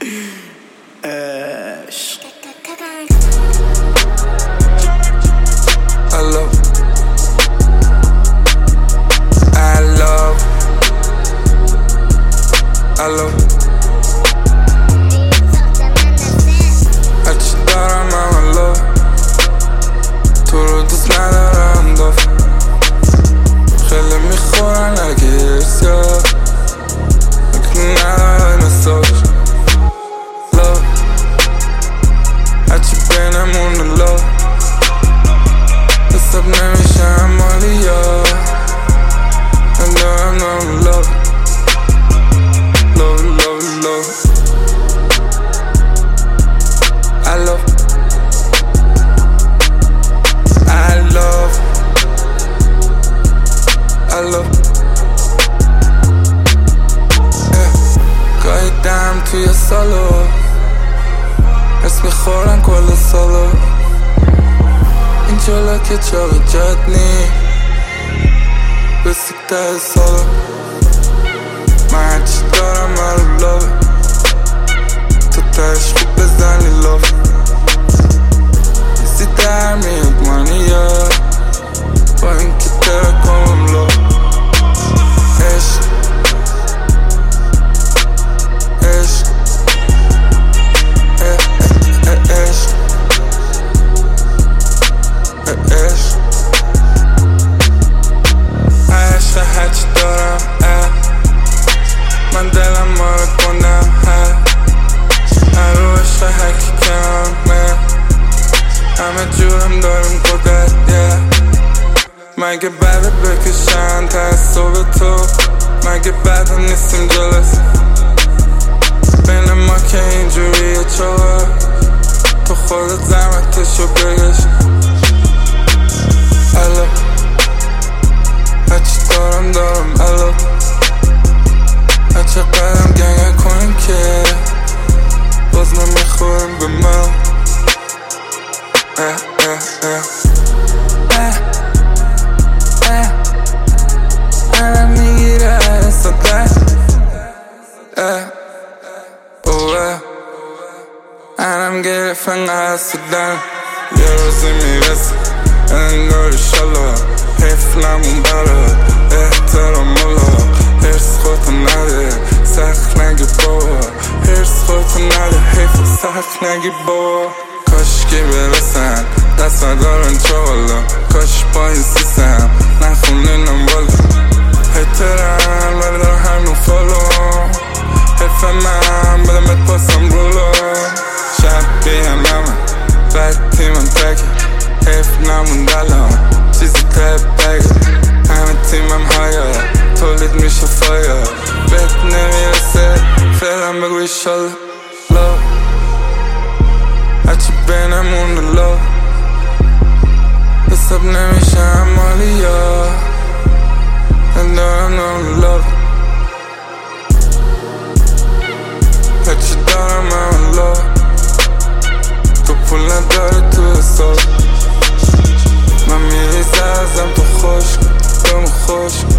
عشق. I love هرچی دارم I love تو رو دوست ندارم داف خیلی میخورن اگه ارسیا اگه نداره مساج love هرچی بینمون love حساب نمیشم مالی یا ندارم love گاهی دم توی سالو حس میخورن کل سالو این جالا که چاق جد نی بسیکته سالو من هرچی دارم رو لابه تو تش خوب بزنی لابه ایزی در میاد مانی یا با این که ترکمم لابه عشق عشق عشق عشق عشق هرچی دارم من دلم مارو کنم هر رو عشق هرکی کنم همه جورم دارم قدرت مگه بعد بکشن تعصب تو مگه بعد نیستیم جلس بین ما که اینجوریه چوه تو خودت زحمتشو بگش الو هرچی دارم الو هرچه قدم گنگه کنیم که باز نمیخوریم به من الان میگیره اصلا الان گرفت انقدر سدن یه روزی میرسه انگار شالا حفلمون برات احترام مالا هرس خودتو نده سخت نگی بابا هرس خودتو نده حیف سخت نگی بابا کاشکی برسن دست ندارن چوالا کاش با این سیستم نخونینم والا هترم ولی دارم همون فالو حیف من بدم بهت پاسم رولو شبیه همه بعد تیمم تکه حیف نموند الان چیزی تب بگه همه تیمم هایا تولید میشه فایا بهت نمیرسه فعلا بگو ایشالله love هرچی بینمون love حساب نمیشم مالی یا ندارم love هرچی دارم love تو پول نداره تو حساب من میریزه ازم تو خشک بمون خشک